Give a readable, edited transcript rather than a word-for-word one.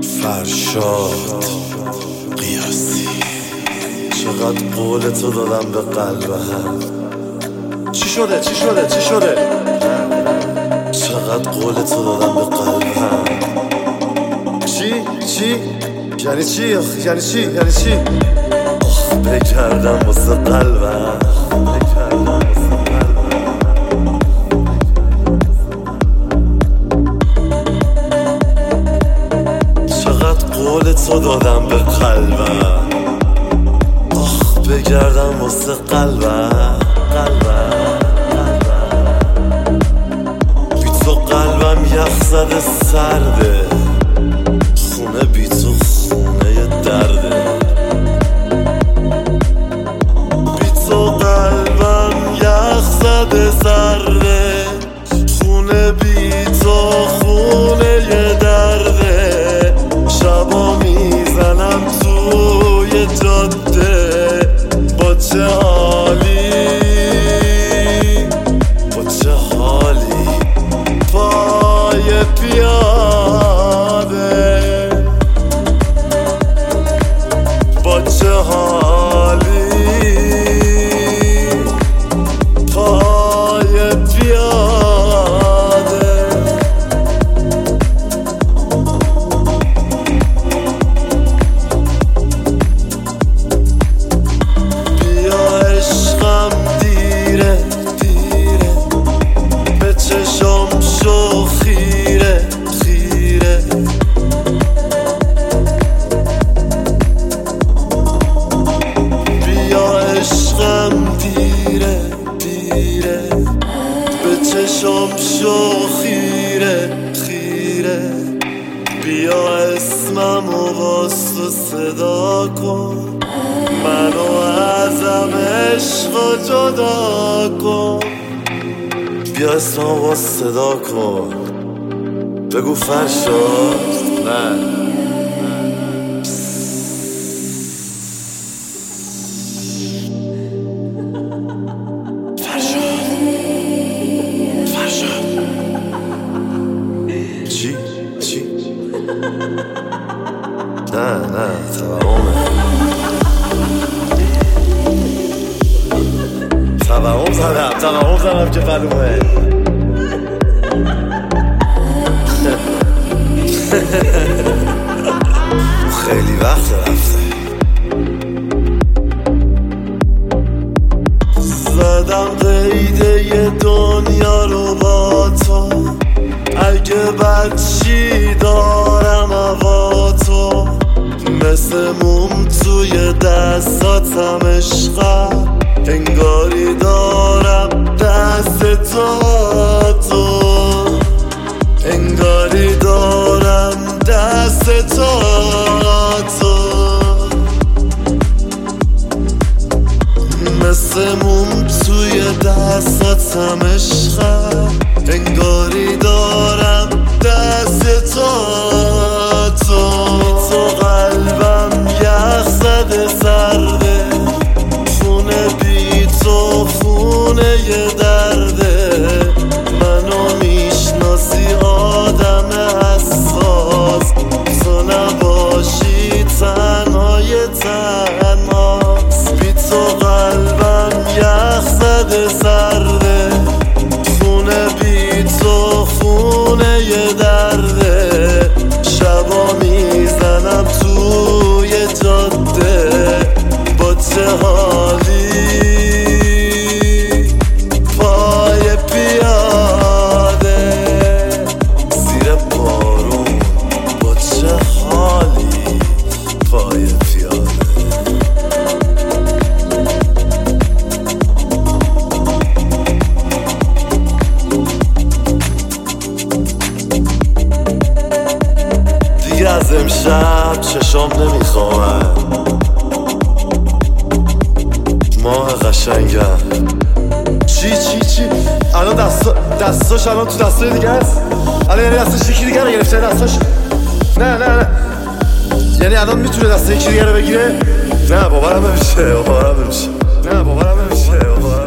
فرشاد قیاسی. چقدر قول تو دادم به قلبم. چی شده؟ چقدر قول تو دادم به قلبم. چی؟ یعنی چی؟ آخ بگردم واسه قلبم. چقدر قول تو دادم به قلبم. آخ بگردم واسه قلبم. بی تو قلبم یخ زده سرده. خونه بی تو خونه درده. بی تو قلبم یخ زده سرده. خونه بی تو خونه درده. شبا میزنم توی جاده با چه حالی پای پیاده. با چه حالی پای پیاده. بیا عشقم دیره به چشم شو خیره. بیا عشقم دیره به چشم شو خیره. بیا اسممو باز تو صدا کن. منو ازم عشق جدا کن. بیا اسممو باز صدا کن. بگو فرشاد. نه فرشاد چی؟ نه توهم زدم که معلومه. خیلی وقت رفته. زدم قیده ی دنیا رو با تو. اگه بچی دارم هوا تو. مثل موم توی دستاتم عشقم. انگاری دارم دست تو. انگاری دارم دست تو. مثل موم توی دستاتم عشقم. انگاری دارم دست تو. تو قلبم یخ زده سرده. خونه بی تو خونه ی درده. منو میشناسی آدم حساس. تو نباشی تنهای تنهاست. بی تو قلبم یخ زده سرده. خونه بی تو خونه ی درده. شبا میزنم توی جاده با چه حالی پای پیاده. زیر بارون با چه حالی پای پیاده. دیگه از امشب چشام نمیخوامن. ماه قشنگم. چی الان دستاش الان تو دستای دیگه است. الان یعنی دستاش یکی دیگه رو گرفته. دستاش نه یعنی الان میتونه دست یکی دیگه رو بگیره. نه باورم نمیشه.